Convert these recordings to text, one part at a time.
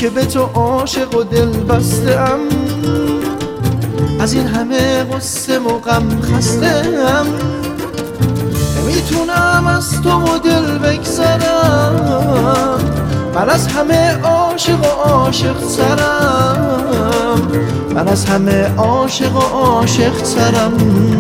که به تو عاشق و دل بسته‌ام، از این همه غصه و غم خسته‌ام، نمیتونم از تو و دل بگذرم، من از همه عاشق و عاشق ترم، من از همه عاشق و عاشق ترم،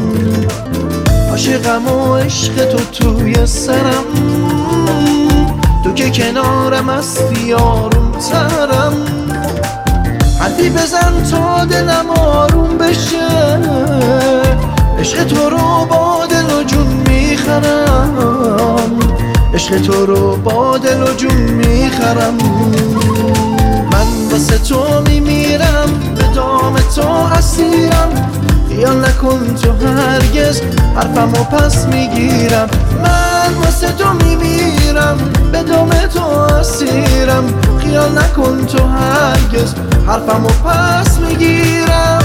عاشقم و عشق تو توی سرم، تو که کنارم هستی آروم ترم، حرفی بزن تا دلم آروم بشه، عشق تو رو با دل و جون میخرم، عشق تو رو با دل و جون میخرم، من واسه تو میمیرم، به دام تو اسیرم، خیال نکن تو هرگز حرفمو پس میگیرم، من واسه تو میمیرم، به دام تو اسیرم، خیال نکن تو هرگز حرفمو پس میگیرم.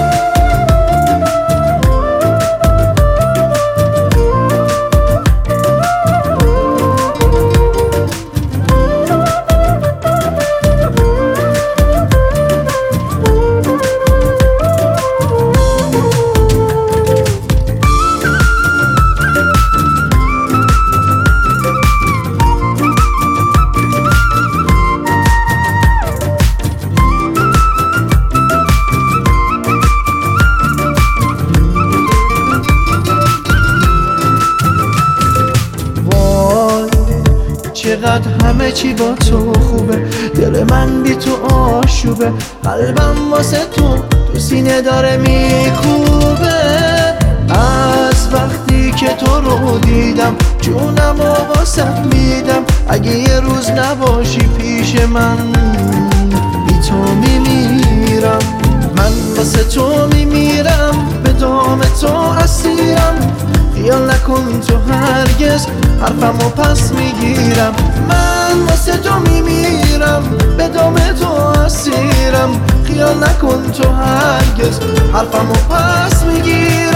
چقدر همه چی با تو خوبه، دل من بی تو آشوبه، قلبم واسه تو سینه داره میکوبه، از وقتی که تو رو دیدم جونم و واسه میدم، اگه یه روز نباشی پیش من بی تو میمیرم، من واسه تو میمیرم، به دام تو اسیرم، خیال نکن تو هرگز حرفمو پس میگیرم، من واسه تو میمیرم، به دام تو اسیرم، خیال نکن تو هرگز حرفمو پس میگیرم.